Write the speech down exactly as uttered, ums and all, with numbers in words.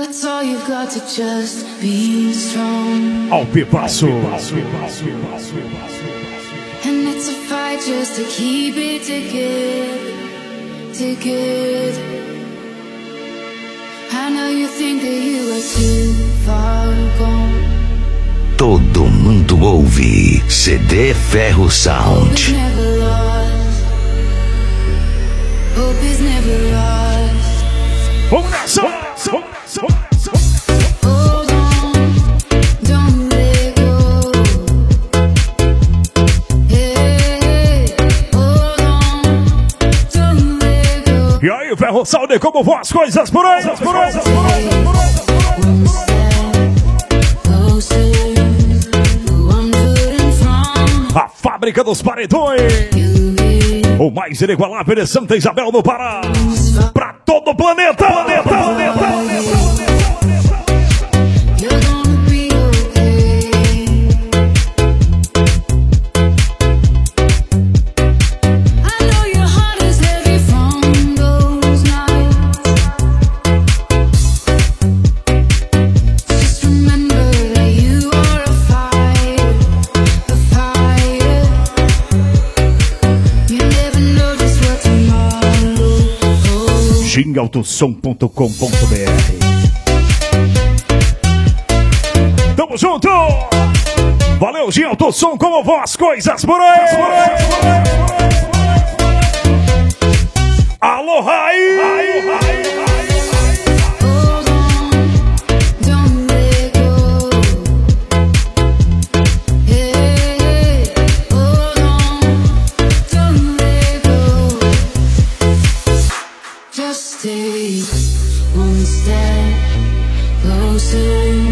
it's all you've got to just be strong. Ao Pipasso. And it's a fight just to keep it together, together. I know you think that you are too far gone. Todo mundo ouve C D Ferro Sound. Hope is never lost. Hope is never lost. Vamos nessa! Vamos nessa! Hold on, don't let go. Hey, hold on, don't let go. E aí, Ferro Sound, como vão as coisas por aí? Por aí, por aí, por aí. A fábrica dos paredões, o mais inigualável de Santa Isabel do Pará, pra todo o planeta, planeta, planeta, planeta. Gin Autosom ponto com ponto b r. Tamo junto! Valeu, Gin Autosom, como vão as coisas por aí? Por aí, por aí, por aí. Alô, Raí! Raí, Raí, Raí. Stay one step closer.